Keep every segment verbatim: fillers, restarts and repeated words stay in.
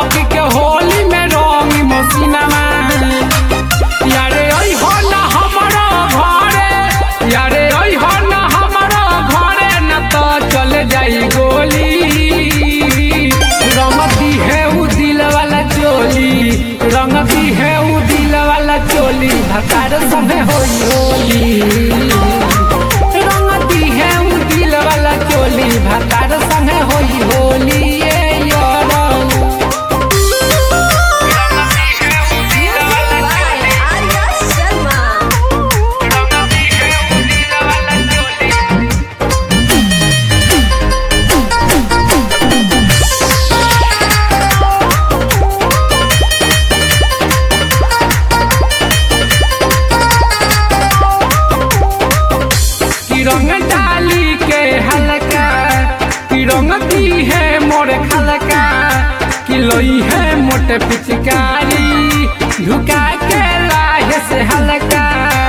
अब के होली में रंग मसीनामा यारे ओई हो ना हमारा घरे यारे ओई हो ना हमारा घरे न तो चले जाई गोली रंगती है उ दिल वाला चोली रंगती है उ दिल वाला चोली भतार संगे होई होली रंगती है उ दिल वाला चोली भतार संगे होई होली रंग डाली के हल्का कि रंगती है मोरे खलका कि लोई है मोटे पिचकारी झुका के लाहे से हल्का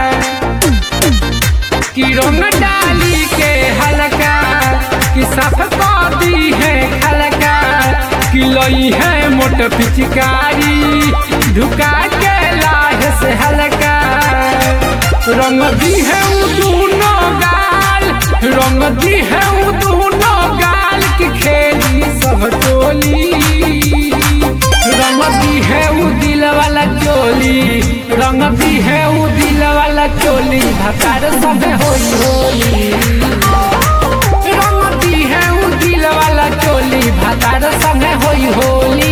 कि रंग डाली के हल्का कि साफ दी है खलका कि लोई है मोटे पिचकारी झुका के लाहे से हल्का रंग दी है दोनों गाल रंग दी है दोनों गाल की खेली सब टोली रंग दी है वो दिल वाला चोली रंग दी है वो दिल वाला चोली भतार सब होई होली रंग दी है वो दिल वाला चोली भतार सब होई होली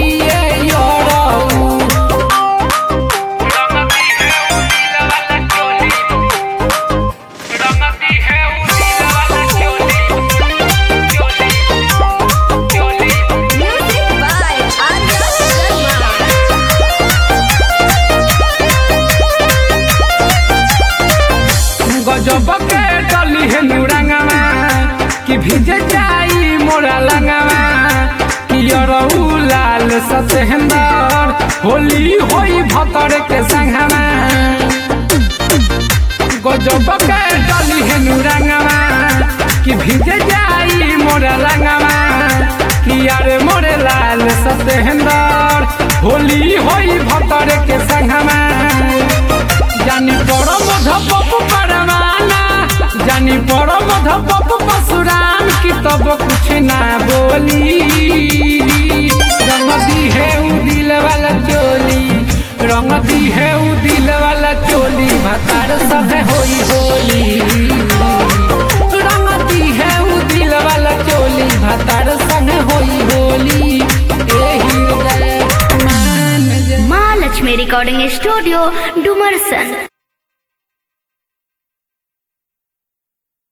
गजब के डली है नुरंगवा कि भिजे जाई मोरा लंगवा कि यरऊ लाल सतेंदर होली होई भतर के संगवा गजब के डली है नुरंगवा कि भिजे जाई मोरा लंगवा कि यारे मोरे लाल सतेंदर होली होई भतर के संगवा जानी बड़ो मधप परवाना जानी बड़ो मधप परशुराम की तब कुछ ना बोली रंगती है उ दिल वाला चोली रंगती है उ दिल वाला चोली भतार सब होई होली रंगती है उ दिल वाला चोली भतार सब होई होली महालक्ष्मी रिकॉर्डिंग स्टूडियो डुमरसन।